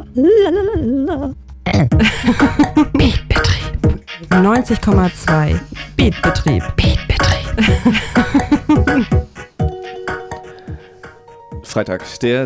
Lalalala. Beatbetrieb. 90,2 Beatbetrieb. Freitag, der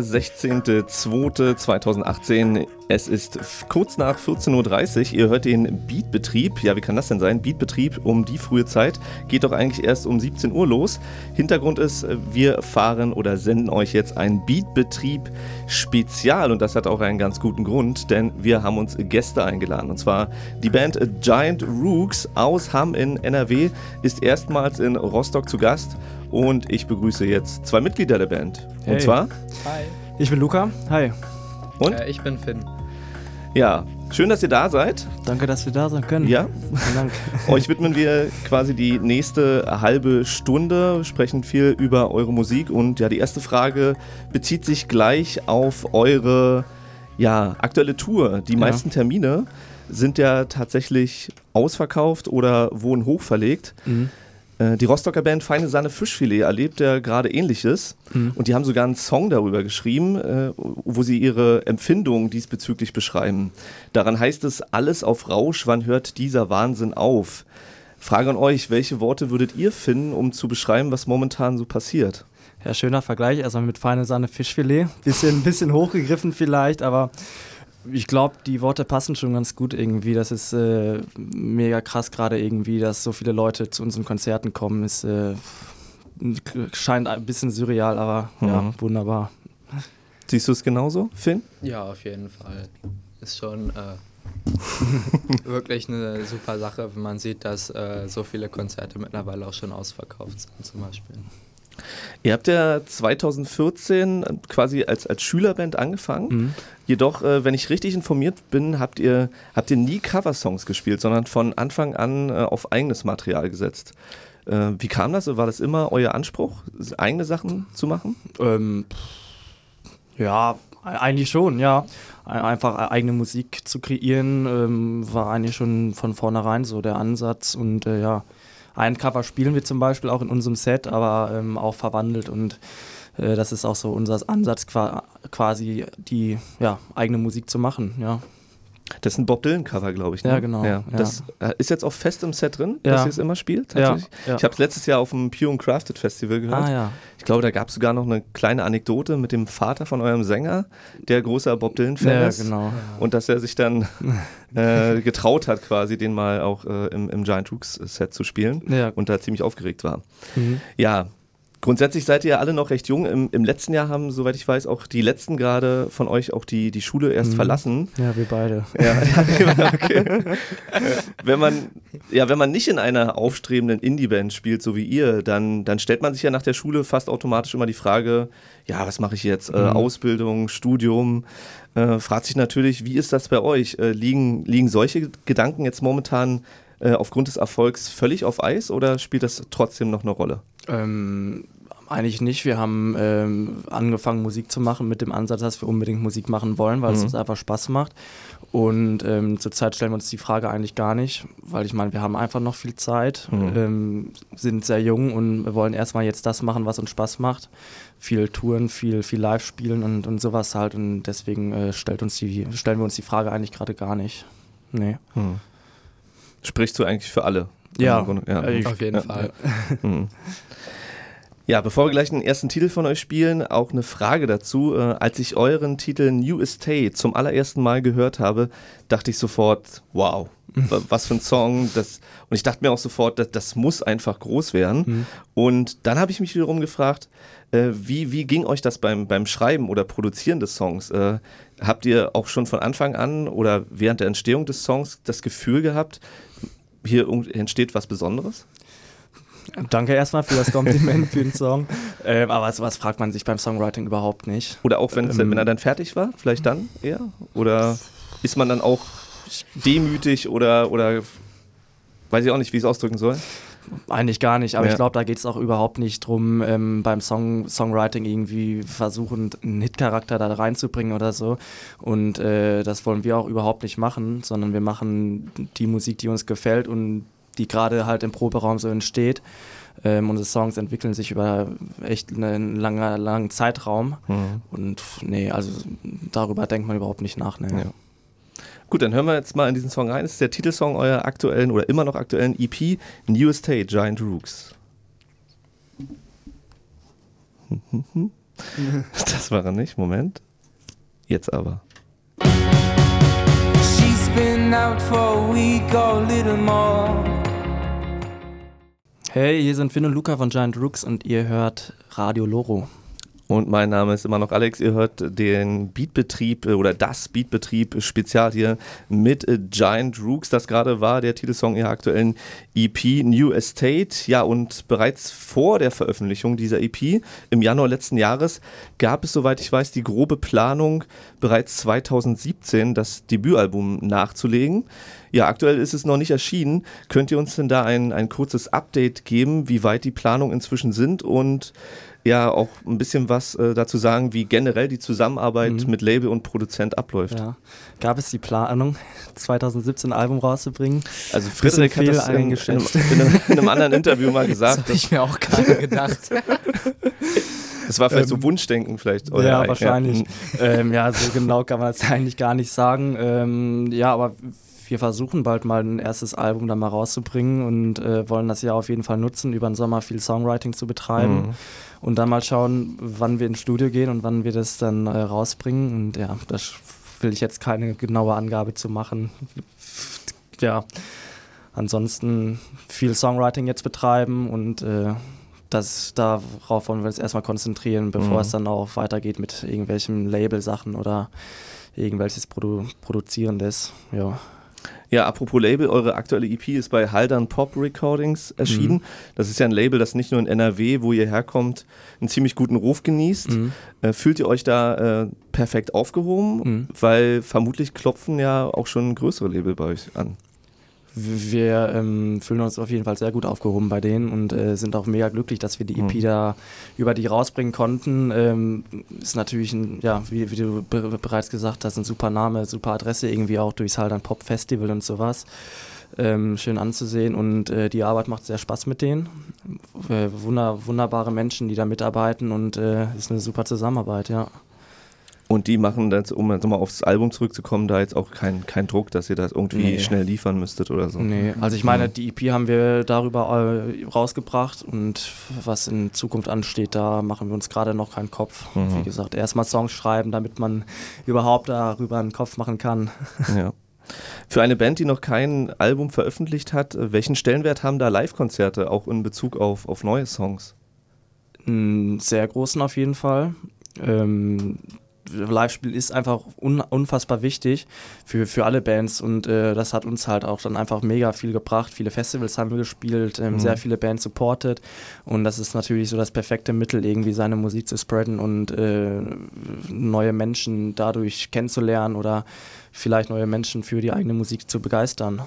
16.02.2018. Es ist kurz nach 14.30 Uhr. Ihr hört den Beatbetrieb. Ja, wie kann das denn sein? Beatbetrieb um die frühe Zeit. Geht doch eigentlich erst um 17 Uhr los. Hintergrund ist, wir fahren oder senden euch jetzt ein Beatbetrieb-Spezial. Und das hat auch einen ganz guten Grund, denn wir haben uns Gäste eingeladen. Und zwar die Band Giant Rooks aus Hamm in NRW ist erstmals in Rostock zu Gast. Und ich begrüße jetzt zwei Mitglieder der Band. Hey. Und zwar? Hi. Ich bin Luca. Hi. Und? Ich bin Finn. Ja, schön, dass ihr da seid. Danke, dass wir da sein können. Ja. Vielen Dank. Euch widmen wir quasi die nächste halbe Stunde, sprechen viel über eure Musik. Und ja, die erste Frage bezieht sich gleich auf eure aktuelle Tour. Die meisten Termine sind ja tatsächlich ausverkauft oder wurden hochverlegt. Mhm. Die Rostocker Band Feine Sahne Fischfilet erlebt ja gerade Ähnliches und die haben sogar einen Song darüber geschrieben, wo sie ihre Empfindungen diesbezüglich beschreiben. Daran heißt es, alles auf Rausch, wann hört dieser Wahnsinn auf? Frage an euch, welche Worte würdet ihr finden, um zu beschreiben, was momentan so passiert? Ja, schöner Vergleich, erstmal mit Feine Sahne Fischfilet. Bisschen hochgegriffen vielleicht, aber ich glaube, die Worte passen schon ganz gut irgendwie. Das ist mega krass gerade irgendwie, dass so viele Leute zu unseren Konzerten kommen. Es scheint ein bisschen surreal, aber ja, wunderbar. Siehst du es genauso, Finn? Ja, auf jeden Fall. Ist schon wirklich eine super Sache, wenn man sieht, dass so viele Konzerte mittlerweile auch schon ausverkauft sind zum Beispiel. Ihr habt ja 2014 quasi als Schülerband angefangen. Jedoch, wenn ich richtig informiert bin, habt ihr nie Coversongs gespielt, sondern von Anfang an auf eigenes Material gesetzt. Wie kam das? War das immer euer Anspruch, eigene Sachen zu machen? Ja, eigentlich schon, ja. Einfach eigene Musik zu kreieren, war eigentlich schon von vornherein so der Ansatz. Und ein Cover spielen wir zum Beispiel auch in unserem Set, aber auch verwandelt, und das ist auch so unser Ansatz, quasi die eigene Musik zu machen, ja. Das ist ein Bob Dylan-Cover, glaube ich. Ne? Ja, genau. Ja. Das ist jetzt auch fest im Set drin, Ja. dass ihr es immer spielt? Tatsächlich? Ja. Ich habe es letztes Jahr auf dem Pure and Crafted Festival gehört. Ja. Ich glaube, da gab es sogar noch eine kleine Anekdote mit dem Vater von eurem Sänger, der großer Bob Dylan-Fan ist. Genau. Und dass er sich dann getraut hat, quasi den mal auch im Giant Rooks Set zu spielen und da ziemlich aufgeregt war. Ja, grundsätzlich seid ihr ja alle noch recht jung. Im letzten Jahr haben, soweit ich weiß, auch die letzten gerade von euch auch die Schule erst verlassen. Ja, wir beide. Ja, okay. Wenn man nicht in einer aufstrebenden Indie-Band spielt, so wie ihr, dann stellt man sich ja nach der Schule fast automatisch immer die Frage, ja, was mache ich jetzt? Ausbildung, Studium. Fragt sich natürlich, wie ist das bei euch? Liegen solche Gedanken jetzt momentan aufgrund des Erfolgs völlig auf Eis oder spielt das trotzdem noch eine Rolle? Eigentlich nicht. Wir haben angefangen, Musik zu machen mit dem Ansatz, dass wir unbedingt Musik machen wollen, weil es uns einfach Spaß macht. Und zurzeit stellen wir uns die Frage eigentlich gar nicht, weil ich meine, wir haben einfach noch viel Zeit, sind sehr jung und wollen erstmal jetzt das machen, was uns Spaß macht. Viel Touren, viel live spielen und sowas halt. Und deswegen stellen wir uns die Frage eigentlich gerade gar nicht. Nee. Sprichst du eigentlich für alle? Ja, auf jeden Fall. Ja, bevor wir gleich den ersten Titel von euch spielen, auch eine Frage dazu. Als ich euren Titel New Estate zum allerersten Mal gehört habe, dachte ich sofort, wow, was für ein Song. Und ich dachte mir auch sofort, das muss einfach groß werden. Und dann habe ich mich wiederum gefragt, wie ging euch das beim Schreiben oder Produzieren des Songs? Habt ihr auch schon von Anfang an oder während der Entstehung des Songs das Gefühl gehabt, hier entsteht was Besonderes? Danke erstmal für das Kompliment für den Song. Aber sowas fragt man sich beim Songwriting überhaupt nicht. Oder auch wenn er dann fertig war, vielleicht dann eher? Oder ist man dann auch demütig oder weiß ich auch nicht, wie ich es ausdrücken soll? Eigentlich gar nicht, aber ich glaube, da geht es auch überhaupt nicht drum, beim Songwriting irgendwie versuchen, einen Hit-Charakter da reinzubringen oder so. Und das wollen wir auch überhaupt nicht machen, sondern wir machen die Musik, die uns gefällt und die gerade halt im Proberaum so entsteht. Unsere Songs entwickeln sich über echt einen langen Zeitraum. Und nee, also darüber denkt man überhaupt nicht nach. Nee. Ja. Gut, dann hören wir jetzt mal in diesen Song rein. Das ist der Titelsong eurer aktuellen oder immer noch aktuellen EP, New Estate, Giant Rooks. Das war er nicht, Moment. Jetzt aber. She's been out for a week or a little more. Hey, hier sind Finn und Luca von Giant Rooks und ihr hört Radio Loro. Und mein Name ist immer noch Alex. Ihr hört den Beatbetrieb oder das Beatbetrieb Spezial hier mit Giant Rooks. Das gerade war der Titelsong ihrer aktuellen EP New Estate. Ja, und bereits vor der Veröffentlichung dieser EP im Januar letzten Jahres gab es, soweit ich weiß, die grobe Planung, bereits 2017 das Debütalbum nachzulegen. Ja, aktuell ist es noch nicht erschienen. Könnt ihr uns denn da ein kurzes Update geben, wie weit die Planungen inzwischen sind und ja auch ein bisschen was dazu sagen, wie generell die Zusammenarbeit mit Label und Produzent abläuft? Ja. Gab es die Planung, 2017 ein Album rauszubringen? Also Friedrich hat das in einem anderen Interview mal gesagt. Das habe ich mir auch gerade gedacht. Das war vielleicht so Wunschdenken vielleicht. Oder? Ja, wahrscheinlich. Ja, so genau kann man das eigentlich gar nicht sagen. Ja, aber wir versuchen bald mal ein erstes Album dann mal rauszubringen und wollen das ja auf jeden Fall nutzen, über den Sommer viel Songwriting zu betreiben und dann mal schauen, wann wir ins Studio gehen und wann wir das dann rausbringen. Und ja, das will ich jetzt keine genaue Angabe zu machen. Ja, ansonsten viel Songwriting jetzt betreiben und darauf wollen wir uns erstmal konzentrieren, bevor es dann auch weitergeht mit irgendwelchen Label-Sachen oder irgendwelches Produzierendes. Ja. Ja, apropos Label, eure aktuelle EP ist bei Haldern Pop Recordings erschienen. Das ist ja ein Label, das nicht nur in NRW, wo ihr herkommt, einen ziemlich guten Ruf genießt. Fühlt ihr euch da perfekt aufgehoben? Weil vermutlich klopfen ja auch schon größere Label bei euch an. Wir fühlen uns auf jeden Fall sehr gut aufgehoben bei denen und sind auch mega glücklich, dass wir die EP da über die rausbringen konnten. Ist natürlich, wie du bereits gesagt hast, ein super Name, super Adresse, irgendwie auch durchs Haldern Pop Festival und sowas. Schön anzusehen und die Arbeit macht sehr Spaß mit denen. Wunderbare Menschen, die da mitarbeiten und ist eine super Zusammenarbeit, ja. Und die machen das, um jetzt mal aufs Album zurückzukommen, da jetzt auch kein Druck, dass ihr das irgendwie schnell liefern müsstet oder so. Nee, also ich meine, die EP haben wir darüber rausgebracht und was in Zukunft ansteht, da machen wir uns gerade noch keinen Kopf. Wie gesagt, erstmal Songs schreiben, damit man überhaupt darüber einen Kopf machen kann. Ja. Für eine Band, die noch kein Album veröffentlicht hat, welchen Stellenwert haben da Live-Konzerte, auch in Bezug auf neue Songs? Einen sehr großen auf jeden Fall. Live-Spiel ist einfach unfassbar wichtig für alle Bands und das hat uns halt auch dann einfach mega viel gebracht. Viele Festivals haben wir gespielt, sehr viele Bands supported und das ist natürlich so das perfekte Mittel, irgendwie seine Musik zu spreaden und neue Menschen dadurch kennenzulernen oder vielleicht neue Menschen für die eigene Musik zu begeistern.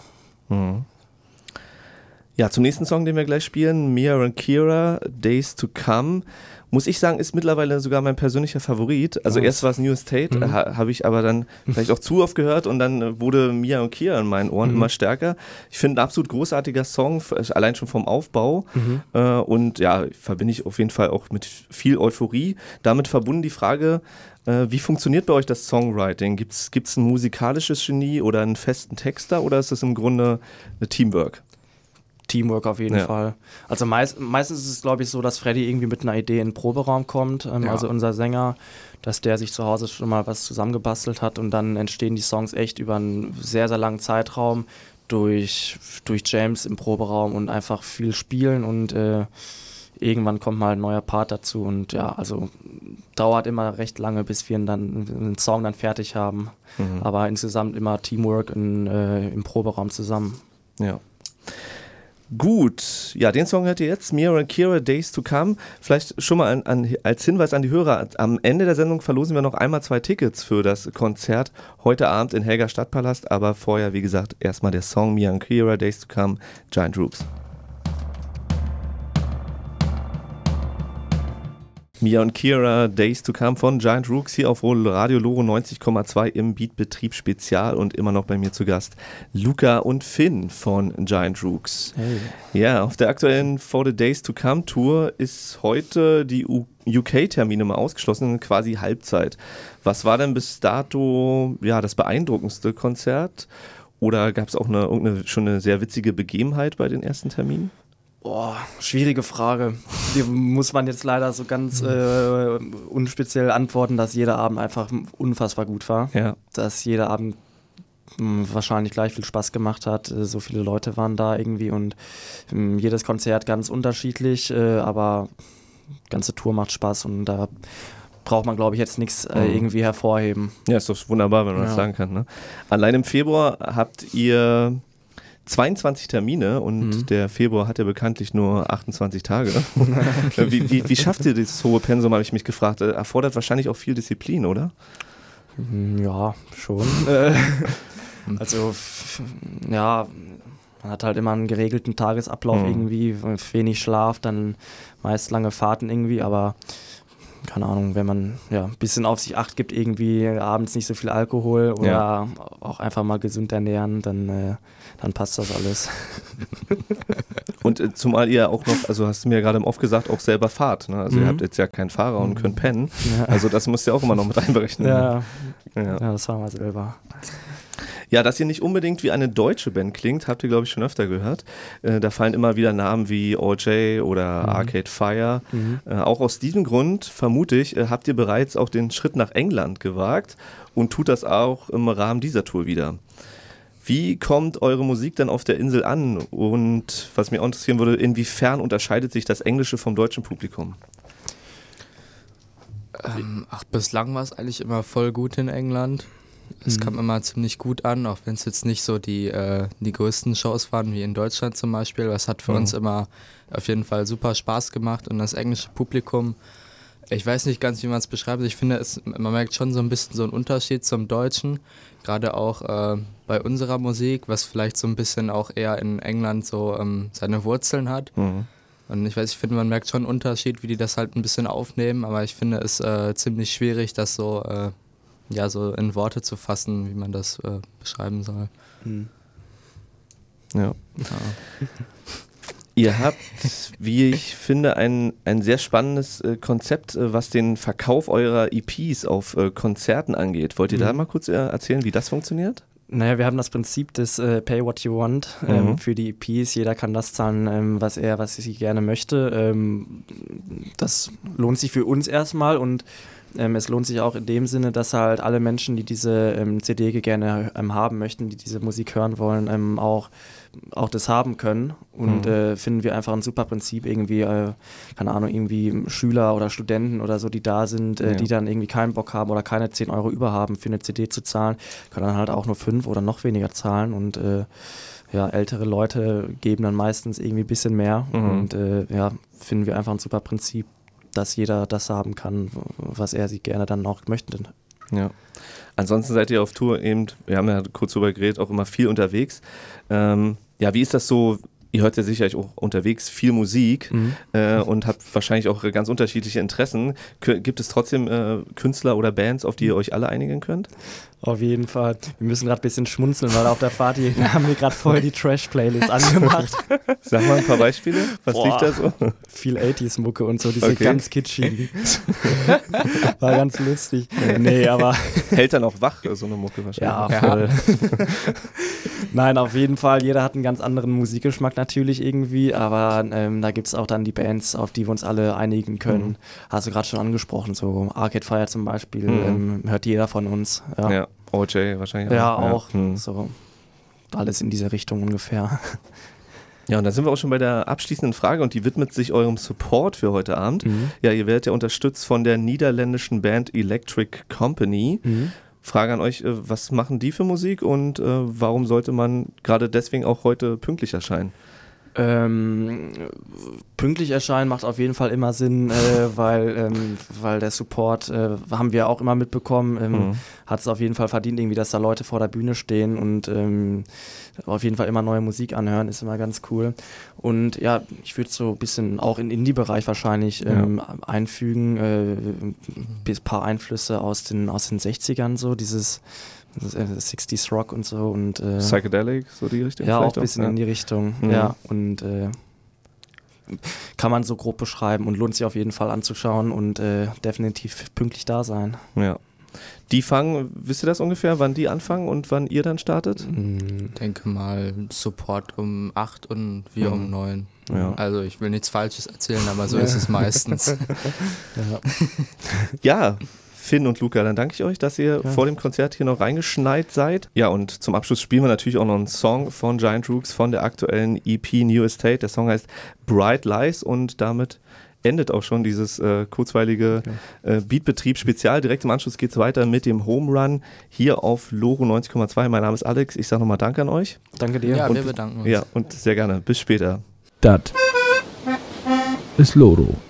Ja, zum nächsten Song, den wir gleich spielen, Mia and Kira, Days to Come, muss ich sagen, ist mittlerweile sogar mein persönlicher Favorit. Also erst war es New Estate, habe ich aber dann vielleicht auch zu oft gehört und dann wurde Mia und Kira in meinen Ohren immer stärker. Ich finde, ein absolut großartiger Song, allein schon vom Aufbau und ja, verbinde ich auf jeden Fall auch mit viel Euphorie. Damit verbunden die Frage, wie funktioniert bei euch das Songwriting? Gibt's ein musikalisches Genie oder einen festen Texter oder ist das im Grunde eine Teamwork? Teamwork auf jeden Fall. Also meistens ist es, glaube ich, so, dass Freddy irgendwie mit einer Idee in den Proberaum kommt, also unser Sänger, dass der sich zu Hause schon mal was zusammengebastelt hat und dann entstehen die Songs echt über einen sehr, sehr langen Zeitraum durch James im Proberaum und einfach viel spielen und irgendwann kommt mal ein neuer Part dazu und ja, also dauert immer recht lange, bis wir einen Song dann fertig haben, aber insgesamt immer Teamwork im Proberaum zusammen. Ja. Gut, ja, den Song hört ihr jetzt, Mia and Kira, Days to Come. Vielleicht schon mal als Hinweis an die Hörer, am Ende der Sendung verlosen wir noch einmal 2 Tickets für das Konzert heute Abend in Helga Stadtpalast, aber vorher, wie gesagt, erstmal der Song Mia and Kira, Days to Come, Giant Rooks. Mia und Kira, Days to Come von Giant Rooks hier auf Radio Loro 90,2 im Beatbetrieb Spezial und immer noch bei mir zu Gast Luca und Finn von Giant Rooks. Hey. Ja, auf der aktuellen For the Days to Come Tour ist heute die UK-Termine mal ausgeschlossen, quasi Halbzeit. Was war denn bis dato das beeindruckendste Konzert? Oder gab es auch schon eine sehr witzige Begebenheit bei den ersten Terminen? Boah, schwierige Frage. Die muss man jetzt leider so ganz unspeziell antworten, dass jeder Abend einfach unfassbar gut war. Ja. Dass jeder Abend wahrscheinlich gleich viel Spaß gemacht hat. So viele Leute waren da irgendwie und jedes Konzert ganz unterschiedlich, aber die ganze Tour macht Spaß und da braucht man, glaube ich, jetzt nichts irgendwie hervorheben. Ja, ist doch wunderbar, wenn man das sagen kann. Ne? Allein im Februar habt ihr 22 Termine und der Februar hat ja bekanntlich nur 28 Tage. Wie schafft ihr das hohe Pensum, habe ich mich gefragt. Erfordert wahrscheinlich auch viel Disziplin, oder? Ja, schon. Also, man hat halt immer einen geregelten Tagesablauf irgendwie, wenig Schlaf, dann meist lange Fahrten irgendwie, aber keine Ahnung, wenn man ein bisschen auf sich Acht gibt, irgendwie abends nicht so viel Alkohol oder auch einfach mal gesund ernähren, dann passt das alles. Und zumal ihr auch noch, also hast du mir gerade im Off gesagt, auch selber fahrt. Ne? Also ihr habt jetzt ja keinen Fahrer und könnt pennen. Ja. Also das müsst ihr auch immer noch mit einberechnen. Ja, das fahren wir selber. Ja, dass ihr nicht unbedingt wie eine deutsche Band klingt, habt ihr, glaube ich, schon öfter gehört. Da fallen immer wieder Namen wie OJ oder Arcade Fire. Auch aus diesem Grund, vermute ich, habt ihr bereits auch den Schritt nach England gewagt und tut das auch im Rahmen dieser Tour wieder. Wie kommt eure Musik dann auf der Insel an? Und was mich auch interessieren würde, inwiefern unterscheidet sich das Englische vom deutschen Publikum? Bislang war es eigentlich immer voll gut in England. Es kam immer ziemlich gut an, auch wenn es jetzt nicht so die größten Shows waren wie in Deutschland zum Beispiel. Das hat für uns immer auf jeden Fall super Spaß gemacht und das englische Publikum, ich weiß nicht ganz, wie man es beschreibt. Ich finde, man merkt schon so ein bisschen so einen Unterschied zum Deutschen, gerade auch bei unserer Musik, was vielleicht so ein bisschen auch eher in England so seine Wurzeln hat. Und ich finde, man merkt schon einen Unterschied, wie die das halt ein bisschen aufnehmen, aber ich finde es ziemlich schwierig, das so so in Worte zu fassen, wie man das beschreiben soll. Ja. Ihr habt, wie ich finde, ein sehr spannendes Konzept, was den Verkauf eurer EPs auf Konzerten angeht. Wollt ihr da mal kurz erzählen, wie das funktioniert? Naja, wir haben das Prinzip des Pay What You Want für die EPs. Jeder kann das zahlen, was sie gerne möchte. Das lohnt sich für uns erstmal und es lohnt sich auch in dem Sinne, dass halt alle Menschen, die diese CD gerne haben möchten, die diese Musik hören wollen, auch das haben können. Und finden wir einfach ein super Prinzip, irgendwie, keine Ahnung, irgendwie Schüler oder Studenten oder so, die da sind, die dann irgendwie keinen Bock haben oder keine 10 Euro über haben, für eine CD zu zahlen, können dann halt auch nur 5 oder noch weniger zahlen und ältere Leute geben dann meistens irgendwie ein bisschen mehr und finden wir einfach ein super Prinzip, dass jeder das haben kann, was er sich gerne dann auch möchte. Ja. Ansonsten seid ihr auf Tour eben, wir haben ja kurz drüber geredet, auch immer viel unterwegs. Wie ist das so? Ihr hört ja sicherlich auch unterwegs viel Musik und habt wahrscheinlich auch ganz unterschiedliche Interessen. Gibt es trotzdem Künstler oder Bands, auf die ihr euch alle einigen könnt? Auf jeden Fall. Wir müssen gerade ein bisschen schmunzeln, weil auf der Fahrt hier haben wir gerade voll die Trash-Playlist angemacht. Sag mal ein paar Beispiele. Was lief da so? Viel 80s-Mucke und so, diese ganz kitschigen. War ganz lustig. Nee, aber... Hält dann auch wach, so eine Mucke wahrscheinlich. Ja, voll. Nein, auf jeden Fall. Jeder hat einen ganz anderen Musikgeschmack natürlich irgendwie, aber da gibt es auch dann die Bands, auf die wir uns alle einigen können. Hast du gerade schon angesprochen, so Arcade Fire zum Beispiel, hört jeder von uns. Ja. OJ wahrscheinlich auch. Ja, auch. So alles in diese Richtung ungefähr. Ja, und da sind wir auch schon bei der abschließenden Frage und die widmet sich eurem Support für heute Abend. Ja, ihr werdet ja unterstützt von der niederländischen Band Electric Company. Frage an euch, was machen die für Musik und warum sollte man gerade deswegen auch heute pünktlich erscheinen? Pünktlich erscheinen macht auf jeden Fall immer Sinn, weil der Support, haben wir auch immer mitbekommen, hat es auf jeden Fall verdient, irgendwie, dass da Leute vor der Bühne stehen und auf jeden Fall immer neue Musik anhören, ist immer ganz cool. Und ja, ich würde so ein bisschen auch in den Indie-Bereich wahrscheinlich einfügen, ein paar Einflüsse aus den 60ern, so dieses 60s Rock und so und Psychedelic, so die Richtung? Ja, auch ein bisschen in die Richtung, ja, und kann man so grob beschreiben und lohnt sich auf jeden Fall anzuschauen und definitiv pünktlich da sein. Ja. Die fangen, wisst ihr das ungefähr, wann die anfangen und wann ihr dann startet? Ich denke mal Support um 8 und wir um 9. Ja. Also ich will nichts Falsches erzählen, aber so ist es meistens. Ja, Finn und Luca, dann danke ich euch, dass ihr vor dem Konzert hier noch reingeschneit seid. Ja, und zum Abschluss spielen wir natürlich auch noch einen Song von Giant Rooks von der aktuellen EP New Estate. Der Song heißt Bright Lies und damit endet auch schon dieses kurzweilige Beatbetrieb-Spezial. Direkt im Anschluss geht es weiter mit dem Home Run hier auf Loro 90,2. Mein Name ist Alex. Ich sage nochmal Danke an euch. Danke dir. Ja, und wir bedanken uns. Ja, und sehr gerne. Bis später. Das ist Loro.